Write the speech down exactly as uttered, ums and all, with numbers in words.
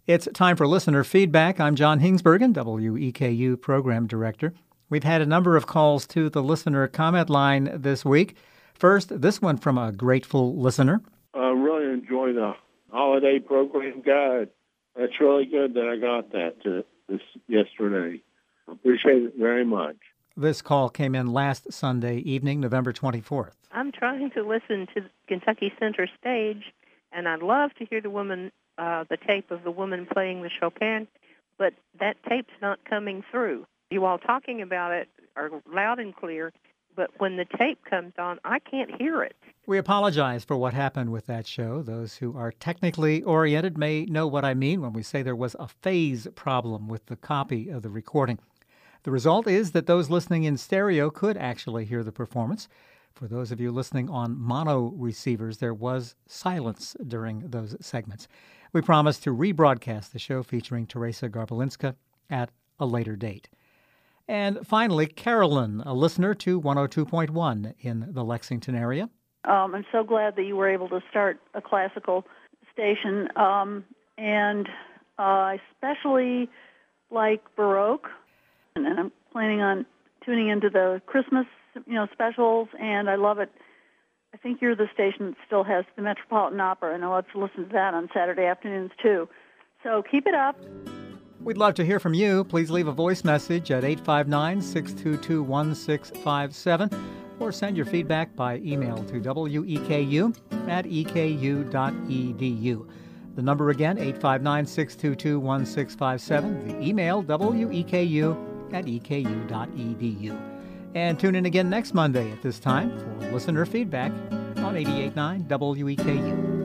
It's time for listener feedback. I'm John Hingsbergen, W E K U Program Director. We've had a number of calls to the listener comment line this week. First, this one from a grateful listener. I really enjoy the holiday program guide. That's really good that I got that to this yesterday. Appreciate it very much. This call came in last Sunday evening, November twenty-fourth. I'm trying to listen to Kentucky Center Stage, and I'd love to hear the woman, uh, the tape of the woman playing the Chopin, but that tape's not coming through. You all talking about it are loud and clear, but when the tape comes on, I can't hear it. We apologize for what happened with that show. Those who are technically oriented may know what I mean when we say there was a phase problem with the copy of the recording. The result is that those listening in stereo could actually hear the performance. For those of you listening on mono receivers, there was silence during those segments. We promise to rebroadcast the show featuring Teresa Garbalinska at a later date. And finally, Carolyn, a listener to one oh two point one in the Lexington area. Um, I'm so glad that you were able to start a classical station, um, and uh, I especially like Baroque, and, and I'm planning on tuning into the Christmas, you know, specials, and I love it. I think you're the station that still has the Metropolitan Opera, and I love to listen to that on Saturday afternoons too. So keep it up. We'd love to hear from you. Please leave a voice message at eight five nine, six two two, one six five seven or send your feedback by email to W E K U at E K U dot E D U. The number again, eight five nine, six two two, one six five seven. The email, W E K U at E K U dot E D U. And tune in again next Monday at this time for listener feedback on eighty-eight point nine W E K U.